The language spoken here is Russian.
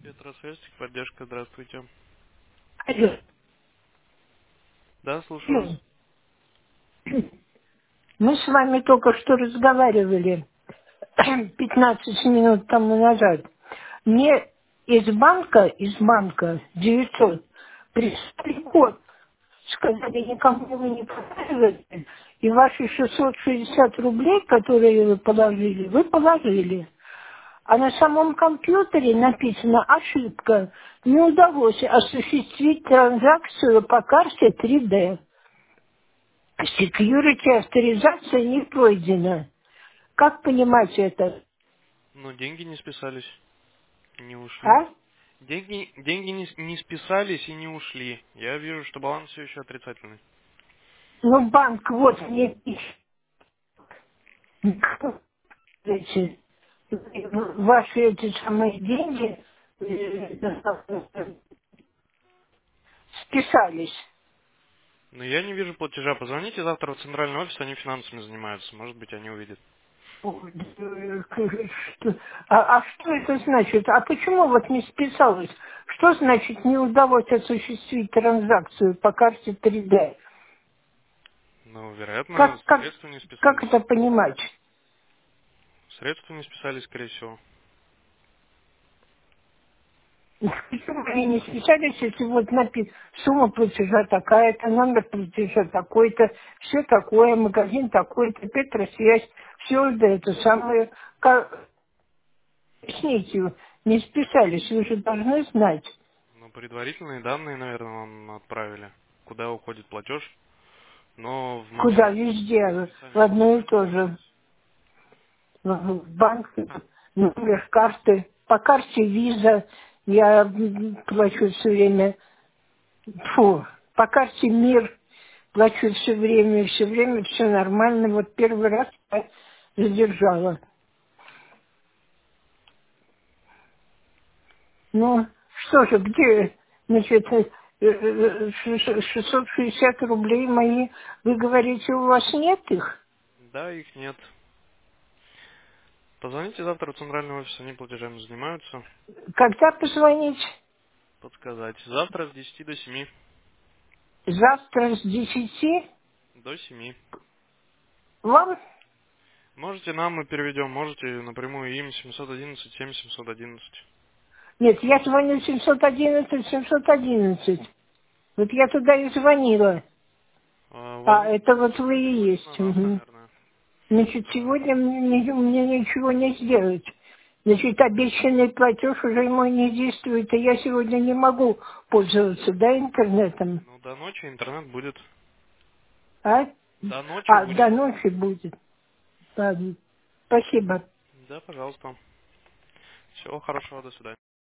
Петросвязь, поддержка, здравствуйте. Алло, Да, слушаю алло. вас. Мы с вами только что разговаривали 15 минут тому назад. Мне из банка 900 прислали код. Сказали, никому вы не показываете. И ваши 660 рублей, которые вы положили. А на самом компьютере написано ошибка. Не удалось осуществить транзакцию по карте 3D. Security авторизация не пройдена. Как понимать это? Но деньги не списались, не ушли. А? Деньги не списались и не ушли. Я вижу, что баланс все еще отрицательный. Ну, банк вот мне пишет. Эти, ваши эти самые деньги списались. Но я не вижу платежа. Позвоните завтра в центральный офис, они финансами занимаются. Может быть, они увидят. А что это значит? А почему вот не списалось? Что значит не удалось осуществить транзакцию по карте 3D? Ну, вероятно, Как, как, средства не как это списались. понимать? Средства не списались, скорее всего. Почему они не списались, если вот написано, сумма платежа такая-то, номер платежа такой-то, все такое, магазин такой-то, Петросвязь, все это самое. Объясните, не списались, вы же должны знать, Ну, предварительные данные, наверное, вам отправили, куда уходит платеж. Но в куда момент везде, в списания одно и платежа не то же, списались. в банк, номер карты, по карте виза я плачу все время. Фу, по карте мир плачу все время все нормально. Вот первый раз я задержала. Ну, что же, где, значит, 660 рублей мои, вы говорите, у вас нет их? Да, их нет. Позвоните завтра в центральный офис, они платежами занимаются. Когда позвонить? Подсказать. Завтра с 10 до 7. Завтра с 10 До 7. вам? Можете нам мы переведем, можете напрямую им 711 7711. Нет, я звоню 711. Вот я туда и звонила. А, Возможно, это вот вы и переводится на есть. нас, Мгм. наверное. Значит, сегодня мне ничего не сделать. Значит, обещанный платеж уже мой не действует, и я сегодня не могу пользоваться, да, интернетом. Ну, до ночи интернет будет. А? До ночи А, будет. до ночи будет. Ладно. Спасибо. Да, пожалуйста. Всего хорошего, до свидания.